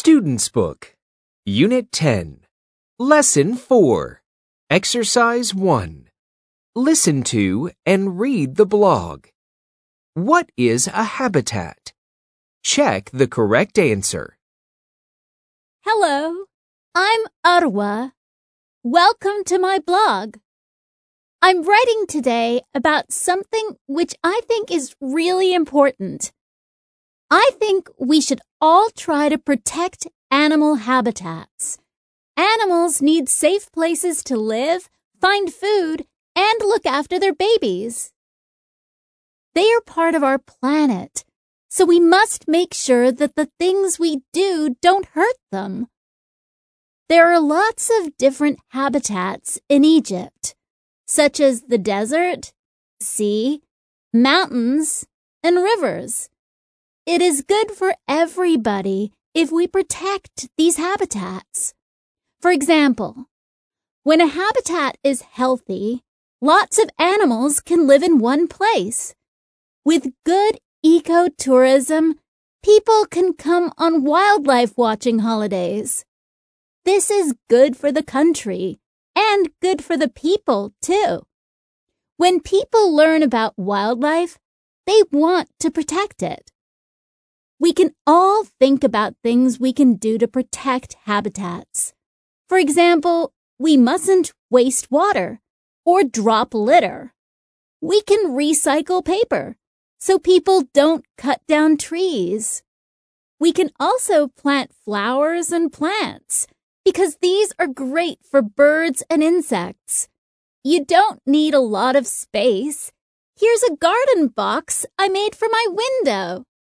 Student's Book, Unit 10, Lesson 4, Exercise 1. Listen to and read the blog. What is a habitat? Check the correct answer. Hello, I'm Arwa. Welcome to my blog. I'm writing today about something which I think is really important. I think we should all try to protect animal habitats. Animals need safe places to live, find food, and look after their babies. They are part of our planet, so we must make sure that the things we do don't hurt them. There are lots of different habitats in Egypt, such as the desert, sea, mountains, and rivers. It is good for everybody if we protect these habitats. For example, when a habitat is healthy, lots of animals can live in one place. With good ecotourism, people can come on wildlife watching holidays. This is good for the country and good for the people, too. When people learn about wildlife, they want to protect it. We can all think about things we can do to protect habitats. For example, we mustn't waste water or drop litter. We can recycle paper so people don't cut down trees. We can also plant flowers and plants because these are great for birds and insects. You don't need a lot of space. Here's a garden box I made for my window.